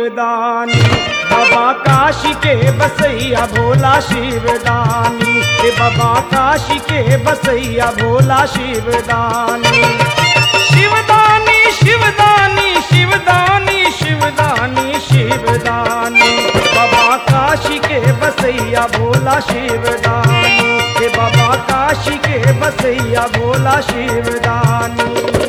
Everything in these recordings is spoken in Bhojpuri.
शिवदानी, बाबा काशी के बसैया भोला शिवदानी, हे बाबा काशी के बसैया भोला शिवदानी। शिवदानी शिवदानी शिवदानी शिवदानी शिवदानी, बाबा काशी के बसैया भोला शिवदानी, हे बाबा काशी के बसैया भोला शिवदानी।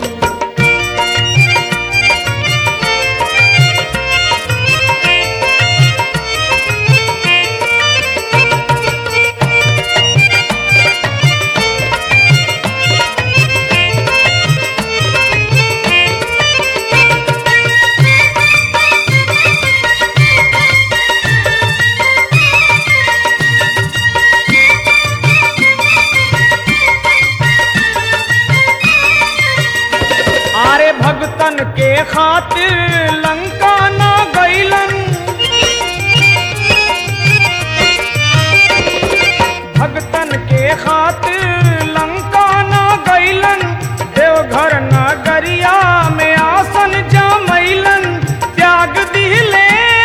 भगतन के खातिर लंका ना गईलन, भगतन के खातिर लंका ना गईलन, देवघर नगरिया में आसन जमैलन, त्याग दिले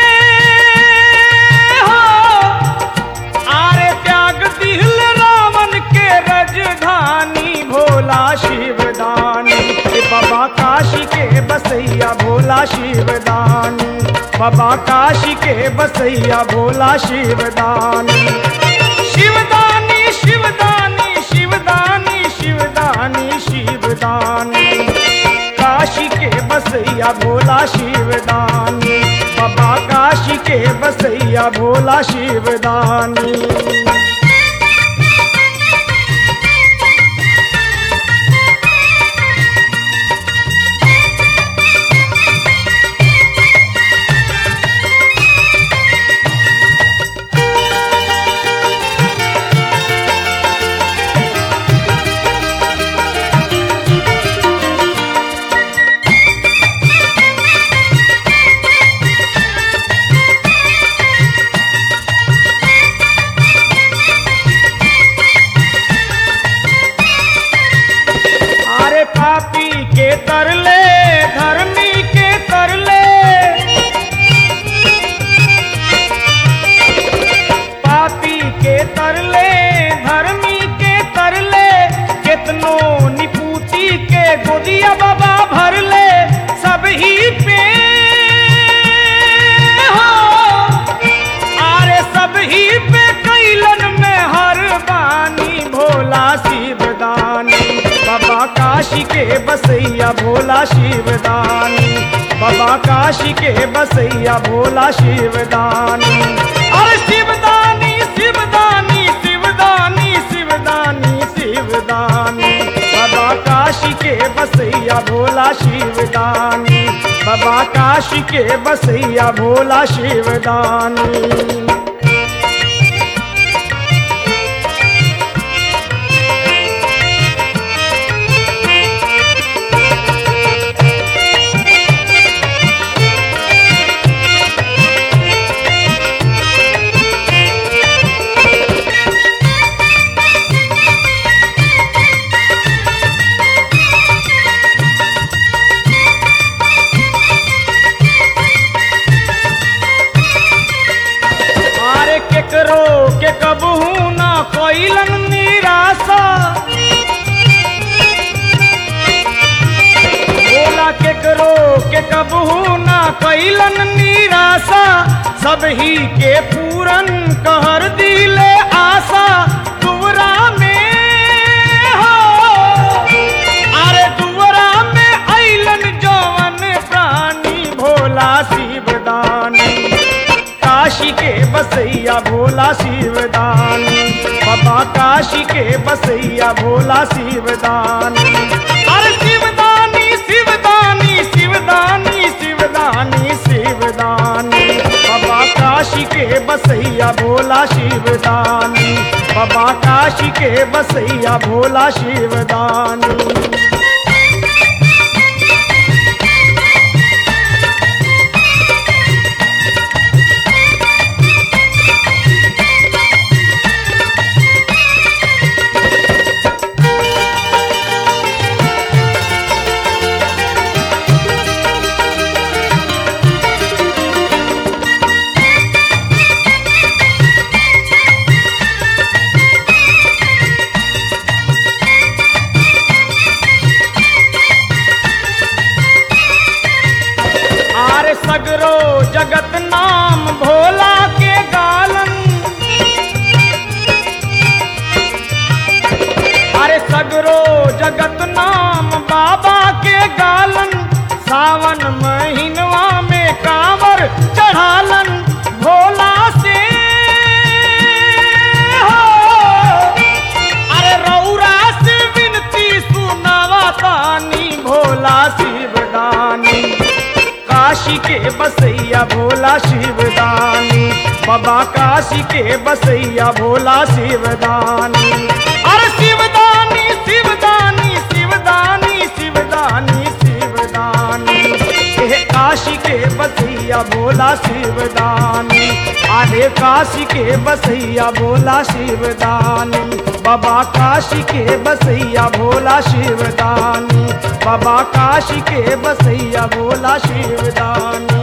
हो आरे त्याग दिल रावण के राजधानी भोला शिवदानी, बाबा काशी के बसैया भोला शिवदानी, बाबा काशी के बसैया भोला शिवदानी। शिवदानी शिवदानी शिवदानी शिवदानी शिवदानी, काशी के बसैया भोला शिवदानी, बाबा काशी के बसैया भोला शिवदानी। पापी के तरले धर्मी के तरले, पापी के तरले धर्मी के तरले, कितनो निपूती के गोदिया बाबा भरले, सब ही पे हो आरे सब ही पे कैलन में हर बानी भोला शिवदानी, बाबा काशी के बसैया भोला शिवदानी, बाबा काशी के बसैया भोला शिवदानी। अरे शिवदानी शिवदानी शिवदानी शिवदानी शिवदानी, बाबा काशी के बसैया भोला शिवदानी, बाबा काशी के बसैया भोला शिवदानी। के कबहू ना कोइलन निराशा, भोला के करो के कबहू ना कोइलन निराशा, सब ही के पूरन कहर दिले आशा, दुवरा में हो अरे दुवरा में अइलन जवन प्राणी भोला शिवदानी, काशी के बसैया भोला शिवदानी, बाबा काशी के बसैया भोला शिवदानी। अरे शिवदानी शिवदानी शिवदानी शिवदानी शिवदानी, बाबा काशी के बसैया भोला शिवदानी, बाबा काशी के बसैया भोला शिवदानी। भोला शिवदानी, बाबा काशी के बसैया भोला शिवदानी। अरे शिवदानी शिवदानी शिवदानी शिवदानी शिवदानी, ये काशी के बसैया भोला शिवदानी। अरे काशी के बसैया भोला शिवदानी, बाबा काशी के बसैया भोला शिवदानी, बाबा काशी के बसैया भोला शिवदानी।